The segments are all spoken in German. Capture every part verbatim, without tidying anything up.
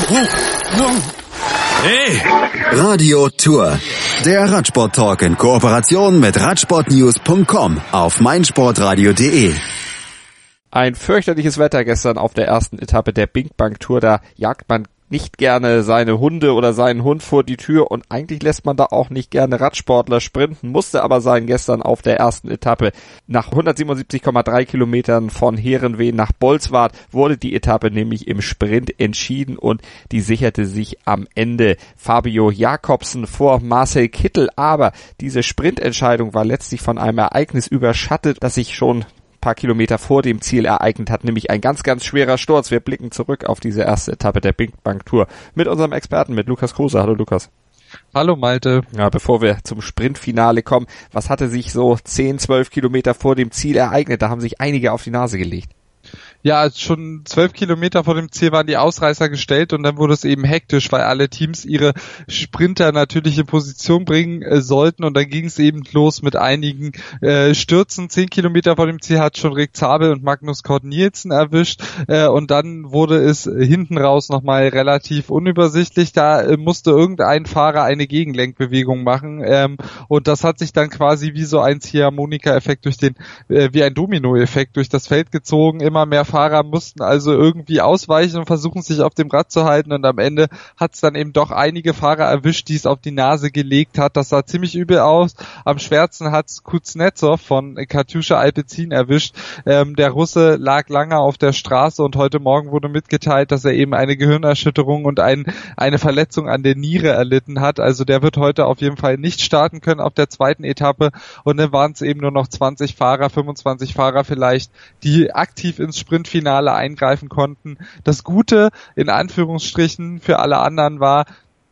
Hey! Radio Tour. Der Radsport-Talk in Kooperation mit radsportnews punkt com auf meinsportradio punkt de. Ein fürchterliches Wetter gestern auf der ersten Etappe der Bing Bang Tour. Da jagt man nicht gerne seine Hunde oder seinen Hund vor die Tür und eigentlich lässt man da auch nicht gerne Radsportler sprinten, musste aber sein gestern auf der ersten Etappe. Nach hundertsiebenundsiebzig Komma drei Kilometern von Heerenveen nach Bolsward wurde die Etappe nämlich im Sprint entschieden und die sicherte sich am Ende Fabio Jakobsen vor Marcel Kittel. Aber diese Sprintentscheidung war letztlich von einem Ereignis überschattet, das sich schon paar Kilometer vor dem Ziel ereignet hat, nämlich ein ganz, ganz schwerer Sturz. Wir blicken zurück auf diese erste Etappe der Bing Bang Tour mit unserem Experten, mit Lukas Kruse. Hallo Lukas. Hallo Malte. Ja, bevor wir zum Sprintfinale kommen, was hatte sich so zehn, zwölf Kilometer vor dem Ziel ereignet? Da haben sich einige auf die Nase gelegt. Ja, schon zwölf Kilometer vor dem Ziel waren die Ausreißer gestellt und dann wurde es eben hektisch, weil alle Teams ihre Sprinter natürlich in Position bringen äh, sollten und dann ging es eben los mit einigen äh, Stürzen. Zehn Kilometer vor dem Ziel hat schon Rick Zabel und Magnus Cort Nielsen erwischt äh, und dann wurde es hinten raus nochmal relativ unübersichtlich. Da äh, musste irgendein Fahrer eine Gegenlenkbewegung machen ähm, und das hat sich dann quasi wie so ein Ziehharmonika-Effekt durch den, äh, wie ein Domino-Effekt durch das Feld gezogen. Immer mehr Fahrer mussten also irgendwie ausweichen und versuchen, sich auf dem Rad zu halten und am Ende hat es dann eben doch einige Fahrer erwischt, die es auf die Nase gelegt hat. Das sah ziemlich übel aus. Am schwersten hat es Kuznetsov von Katusha Alpecin erwischt. Ähm, der Russe lag lange auf der Straße und heute Morgen wurde mitgeteilt, dass er eben eine Gehirnerschütterung und ein, eine Verletzung an der Niere erlitten hat. Also der wird heute auf jeden Fall nicht starten können auf der zweiten Etappe und dann waren es eben nur noch zwanzig Fahrer, fünfundzwanzig Fahrer vielleicht, die aktiv ins Sprintfinale eingreifen konnten. Das Gute, in Anführungsstrichen, für alle anderen war,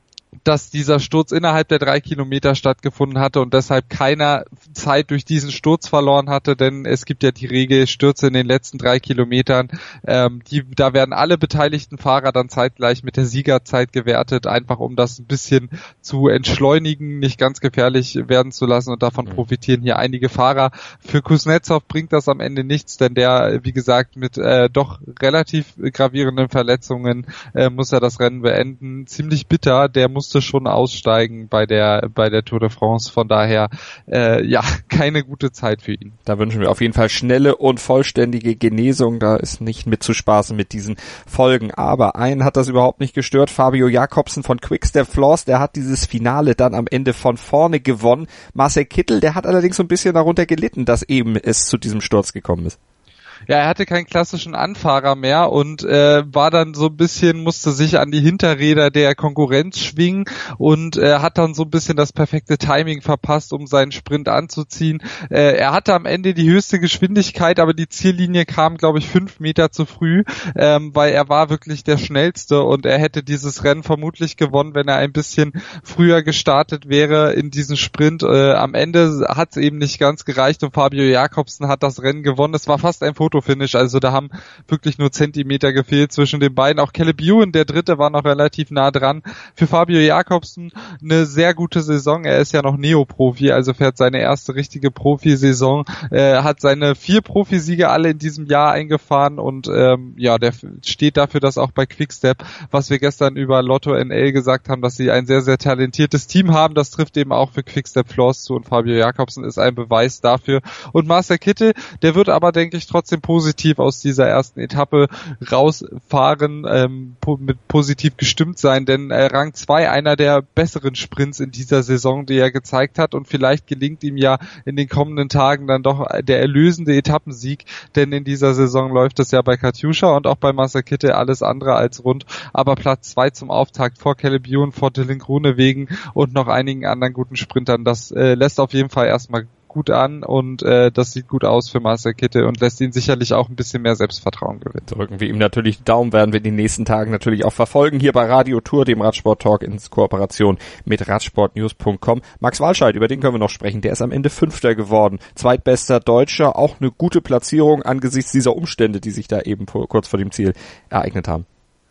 dass dieser Sturz innerhalb der drei Kilometer stattgefunden hatte und deshalb keiner Zeit durch diesen Sturz verloren hatte, denn es gibt ja die Regel Stürze in den letzten drei Kilometern. Ähm, die, da werden alle beteiligten Fahrer dann zeitgleich mit der Siegerzeit gewertet, einfach um das ein bisschen zu entschleunigen, nicht ganz gefährlich werden zu lassen und davon profitieren hier einige Fahrer. Für Kuznetsov bringt das am Ende nichts, denn der, wie gesagt, mit äh, doch relativ gravierenden Verletzungen äh, muss er das Rennen beenden. Ziemlich bitter, der musste schon aussteigen bei der bei der Tour de France, von daher äh, ja, keine gute Zeit für ihn. Da wünschen wir auf jeden Fall schnelle und vollständige Genesung, da ist nicht mit zu spaßen mit diesen Folgen, aber einen hat das überhaupt nicht gestört, Fabio Jakobsen von Quick-Step Floors, der hat dieses Finale dann am Ende von vorne gewonnen. Marcel Kittel, der hat allerdings so ein bisschen darunter gelitten, dass eben es zu diesem Sturz gekommen ist. Ja, er hatte keinen klassischen Anfahrer mehr und äh, war dann so ein bisschen, musste sich an die Hinterräder der Konkurrenz schwingen und äh, hat dann so ein bisschen das perfekte Timing verpasst, um seinen Sprint anzuziehen. Äh, er hatte am Ende die höchste Geschwindigkeit, aber die Ziellinie kam, glaube ich, fünf Meter zu früh, ähm, weil er war wirklich der Schnellste und er hätte dieses Rennen vermutlich gewonnen, wenn er ein bisschen früher gestartet wäre in diesem Sprint. Äh, am Ende hat es eben nicht ganz gereicht und Fabio Jakobsen hat das Rennen gewonnen. Es war fast ein Fotofinish, also da haben wirklich nur Zentimeter gefehlt zwischen den beiden. Auch Caleb Ewan, der Dritte, war noch relativ nah dran. Für Fabio Jakobsen eine sehr gute Saison. Er ist ja noch Neoprofi, also fährt seine erste richtige Profisaison, äh, hat seine vier Profisiege alle in diesem Jahr eingefahren und ähm, ja, der steht dafür, dass auch bei Quickstep, was wir gestern über Lotto N L gesagt haben, dass sie ein sehr, sehr talentiertes Team haben, das trifft eben auch für Quickstep Floors zu und Fabio Jakobsen ist ein Beweis dafür. Und Marcel Kittel, der wird aber, denke ich, trotzdem positiv aus dieser ersten Etappe rausfahren, ähm, po- mit positiv gestimmt sein, denn äh, Rang zwei einer der besseren Sprints in dieser Saison, die er gezeigt hat und vielleicht gelingt ihm ja in den kommenden Tagen dann doch der erlösende Etappensieg, denn in dieser Saison läuft es ja bei Katusha und auch bei Marcel Kittel alles andere als rund, aber Platz zwei zum Auftakt vor Caleb Ewan, vor Dylan Groenewegen und noch einigen anderen guten Sprintern, das äh, lässt auf jeden Fall erstmal gut an und äh, das sieht gut aus für Marcel Kittel und lässt ihn sicherlich auch ein bisschen mehr Selbstvertrauen gewinnen. Drücken wir ihm natürlich die Daumen, werden wir in den nächsten Tagen natürlich auch verfolgen, hier bei Radio Tour, dem Radsport-Talk in Kooperation mit radsportnews punkt com. Max Walscheid, über den können wir noch sprechen, der ist am Ende Fünfter geworden, zweitbester Deutscher, auch eine gute Platzierung angesichts dieser Umstände, die sich da eben vor, kurz vor dem Ziel ereignet haben.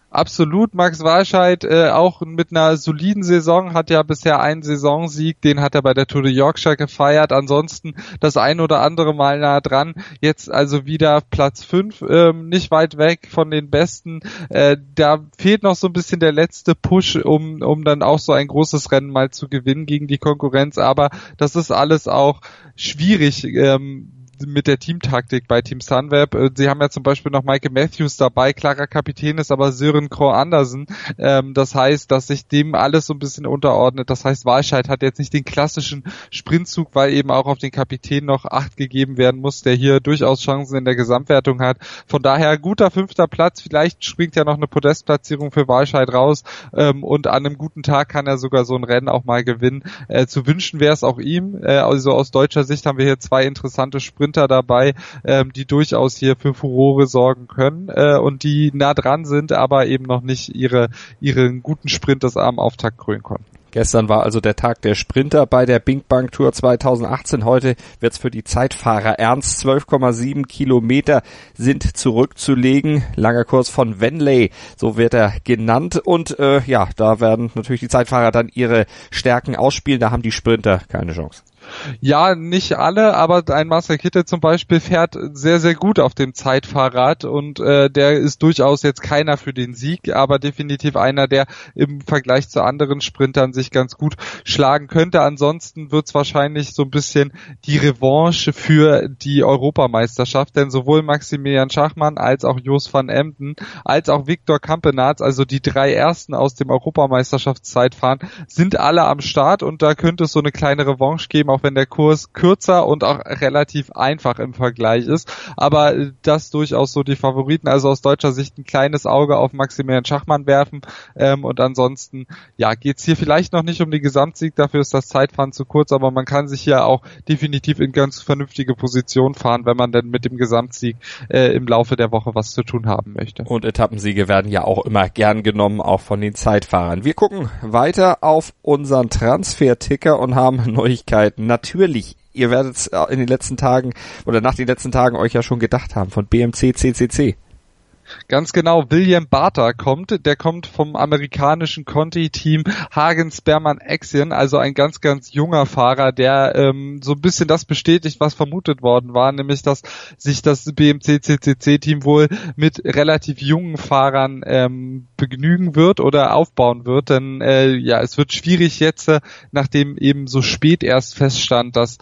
Absolut, Max Walscheid äh, auch mit einer soliden Saison, hat ja bisher einen Saisonsieg, den hat er bei der Tour de Yorkshire gefeiert, ansonsten das ein oder andere Mal nah dran, jetzt also wieder Platz fünf, ähm, nicht weit weg von den Besten, äh, da fehlt noch so ein bisschen der letzte Push, um um dann auch so ein großes Rennen mal zu gewinnen gegen die Konkurrenz, aber das ist alles auch schwierig, ähm, mit der Teamtaktik bei Team Sunweb. Sie haben ja zum Beispiel noch Michael Matthews dabei, klarer Kapitän ist aber Søren Krogh Andersen. Ähm, das heißt, dass sich dem alles so ein bisschen unterordnet. Das heißt, Walscheid hat jetzt nicht den klassischen Sprintzug, weil eben auch auf den Kapitän noch Acht gegeben werden muss, der hier durchaus Chancen in der Gesamtwertung hat. Von daher guter fünfter Platz. Vielleicht springt ja noch eine Podestplatzierung für Walscheid raus ähm, und an einem guten Tag kann er sogar so ein Rennen auch mal gewinnen. Äh, zu wünschen wäre es auch ihm. Äh, also aus deutscher Sicht haben wir hier zwei interessante Sprinter dabei, ähm, die durchaus hier für Furore sorgen können äh, und die nah dran sind, aber eben noch nicht ihre ihren guten Sprint des Abendauftakt krönen konnten. Gestern war also der Tag der Sprinter bei der Bing Bang Tour zwanzig achtzehn. Heute wird's für die Zeitfahrer ernst. zwölf Komma sieben Kilometer sind zurückzulegen. Langer Kurs von Venley, so wird er genannt. Und äh, ja, da werden natürlich die Zeitfahrer dann ihre Stärken ausspielen. Da haben die Sprinter keine Chance. Ja, nicht alle, aber ein Marcel Kittel zum Beispiel fährt sehr, sehr gut auf dem Zeitfahrrad und äh, der ist durchaus jetzt keiner für den Sieg, aber definitiv einer, der im Vergleich zu anderen Sprintern sich ganz gut schlagen könnte. Ansonsten wird's wahrscheinlich so ein bisschen die Revanche für die Europameisterschaft, denn sowohl Maximilian Schachmann als auch Jos van Emden als auch Victor Campenaerts, also die drei Ersten aus dem Europameisterschaftszeitfahren, sind alle am Start und da könnte es so eine kleine Revanche geben, auch wenn der Kurs kürzer und auch relativ einfach im Vergleich ist, aber das durchaus so die Favoriten, also aus deutscher Sicht ein kleines Auge auf Maximilian Schachmann werfen ähm, und ansonsten, ja, geht's hier vielleicht noch nicht um den Gesamtsieg, dafür ist das Zeitfahren zu kurz, aber man kann sich hier auch definitiv in ganz vernünftige Position fahren, wenn man denn mit dem Gesamtsieg äh, im Laufe der Woche was zu tun haben möchte. Und Etappensiege werden ja auch immer gern genommen, auch von den Zeitfahrern. Wir gucken weiter auf unseren Transfer-Ticker und haben Neuigkeiten. Natürlich, ihr werdet in den letzten Tagen oder nach den letzten Tagen euch ja schon gedacht haben von B M C C C C. Ganz genau, William Barter kommt, der kommt vom amerikanischen Conti-Team Hagens Berman Axion, also ein ganz, ganz junger Fahrer, der ähm, so ein bisschen das bestätigt, was vermutet worden war, nämlich, dass sich das B M C C C C-Team wohl mit relativ jungen Fahrern ähm, begnügen wird oder aufbauen wird, denn äh, ja, es wird schwierig jetzt, äh, nachdem eben so spät erst feststand, dass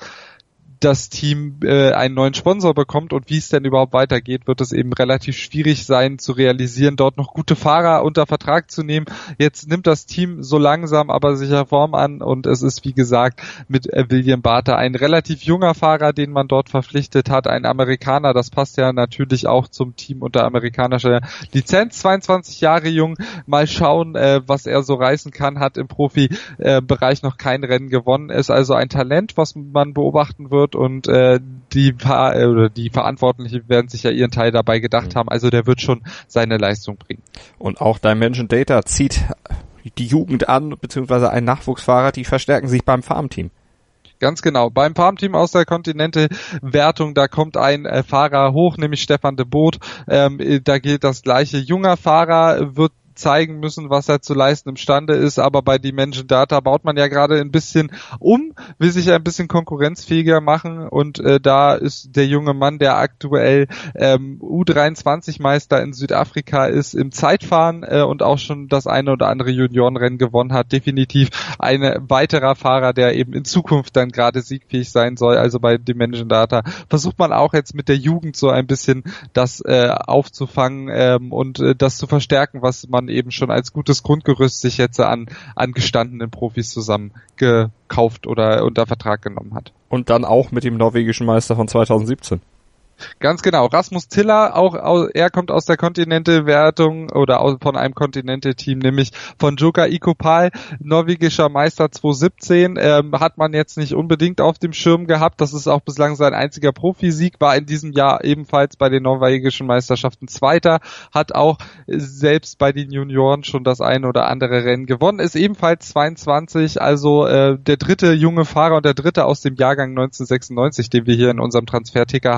das Team äh, einen neuen Sponsor bekommt und wie es denn überhaupt weitergeht, wird es eben relativ schwierig sein zu realisieren, dort noch gute Fahrer unter Vertrag zu nehmen. Jetzt nimmt das Team so langsam aber sicher Form an und es ist wie gesagt mit äh, William Barter ein relativ junger Fahrer, den man dort verpflichtet hat, ein Amerikaner, das passt ja natürlich auch zum Team unter amerikanischer Lizenz, zweiundzwanzig Jahre jung, mal schauen, äh, was er so reißen kann, hat im Profibereich noch kein Rennen gewonnen, ist also ein Talent, was man beobachten wird und äh, die paar, äh, oder die Verantwortlichen werden sich ja ihren Teil dabei gedacht mhm. haben, also der wird schon seine Leistung bringen. Und auch Dimension Data zieht die Jugend an, beziehungsweise ein Nachwuchsfahrer, die verstärken sich beim Farmteam. Ganz genau. Beim Farmteam aus der Continente-Wertung, da kommt ein äh, Fahrer hoch, nämlich Stefan de Boot. Ähm, da gilt das gleiche. Junger Fahrer wird zeigen müssen, was er zu leisten imstande ist, aber bei Dimension Data baut man ja gerade ein bisschen um, will sich ein bisschen konkurrenzfähiger machen und äh, da ist der junge Mann, der aktuell ähm, U dreiundzwanzig Meister in Südafrika ist, im Zeitfahren äh, und auch schon das eine oder andere Juniorenrennen gewonnen hat, definitiv ein weiterer Fahrer, der eben in Zukunft dann gerade siegfähig sein soll, also bei Dimension Data versucht man auch jetzt mit der Jugend so ein bisschen das äh, aufzufangen ähm, und äh, das zu verstärken, was man eben schon als gutes Grundgerüst sich jetzt an, an gestandenen Profis zusammen gekauft oder unter Vertrag genommen hat. Und dann auch mit dem norwegischen Meister von zweitausendsiebzehn. Ganz genau. Rasmus Tiller, auch er kommt aus der Continente-Wertung oder von einem Continente-Team, nämlich von Joka Ikopal, norwegischer Meister zweitausendsiebzehn, ähm, hat man jetzt nicht unbedingt auf dem Schirm gehabt. Das ist auch bislang sein einziger Profisieg, war in diesem Jahr ebenfalls bei den norwegischen Meisterschaften Zweiter, hat auch selbst bei den Junioren schon das eine oder andere Rennen gewonnen, ist ebenfalls zweiundzwanzig, also äh, der dritte junge Fahrer und der dritte aus dem Jahrgang neunzehnhundertsechsundneunzig, den wir hier in unserem Transferticker haben. Also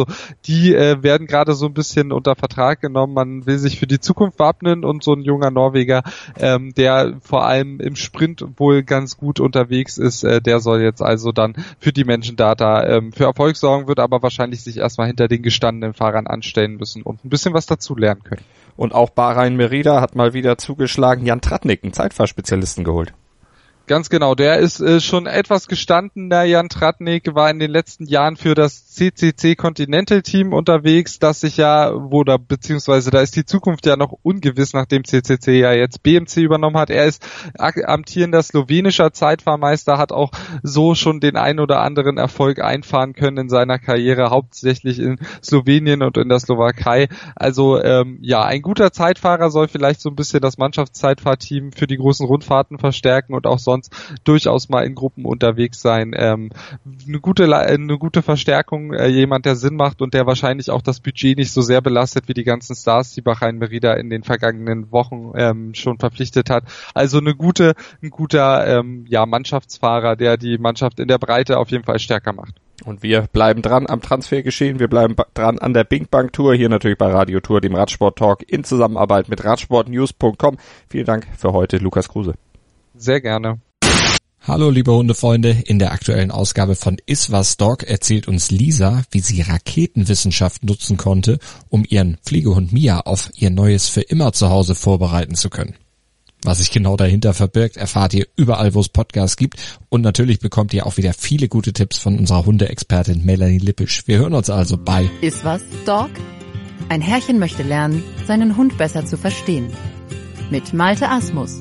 die äh, werden gerade so ein bisschen unter Vertrag genommen. Man will sich für die Zukunft wappnen und so ein junger Norweger, ähm, der vor allem im Sprint wohl ganz gut unterwegs ist, äh, der soll jetzt also dann für die Menschendata ähm, für Erfolg sorgen, wird aber wahrscheinlich sich erstmal hinter den gestandenen Fahrern anstellen müssen und ein bisschen was dazu lernen können. Und auch Bahrain Merida hat mal wieder zugeschlagen, Jan Tratnik, einen Zeitfahrspezialisten, geholt. Ganz genau, der ist äh, schon etwas gestandener. Jan Tratnik war in den letzten Jahren für das C C C Continental Team unterwegs, das sich ja, wo da, beziehungsweise da ist die Zukunft ja noch ungewiss, nachdem C C C ja jetzt B M C übernommen hat. Er ist amtierender slowenischer Zeitfahrmeister, hat auch so schon den ein oder anderen Erfolg einfahren können in seiner Karriere, hauptsächlich in Slowenien und in der Slowakei. Also ähm, ja, ein guter Zeitfahrer soll vielleicht so ein bisschen das Mannschaftszeitfahrteam für die großen Rundfahrten verstärken und auch sonst durchaus mal in Gruppen unterwegs sein. Ähm, eine gute, eine gute Verstärkung, äh, jemand, der Sinn macht und der wahrscheinlich auch das Budget nicht so sehr belastet wie die ganzen Stars, die Bahrain Merida in den vergangenen Wochen ähm, schon verpflichtet hat. Also eine gute, ein guter ähm, ja, Mannschaftsfahrer, der die Mannschaft in der Breite auf jeden Fall stärker macht. Und wir bleiben dran am Transfergeschehen, wir bleiben dran an der Bing-Bank Tour, hier natürlich bei Radio Tour, dem Radsport-Talk in Zusammenarbeit mit radsportnews punkt com. Vielen Dank für heute, Lukas Kruse. Sehr gerne. Hallo liebe Hundefreunde, in der aktuellen Ausgabe von Iswas Dog erzählt uns Lisa, wie sie Raketenwissenschaft nutzen konnte, um ihren Pflegehund Mia auf ihr neues für immer Zuhause vorbereiten zu können. Was sich genau dahinter verbirgt, erfahrt ihr überall, wo es Podcasts gibt, und natürlich bekommt ihr auch wieder viele gute Tipps von unserer Hundeexpertin Melanie Lippisch. Wir hören uns also bei Iswas Dog? Ein Herrchen möchte lernen, seinen Hund besser zu verstehen. Mit Malte Asmus.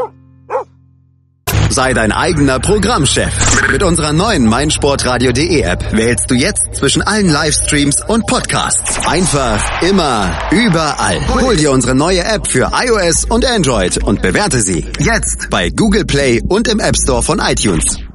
Sei dein eigener Programmchef. Mit unserer neuen meinsportradio.de App wählst du jetzt zwischen allen Livestreams und Podcasts. Einfach, immer, überall. Hol dir unsere neue App für iOS und Android und bewerte sie jetzt bei Google Play und im App Store von iTunes.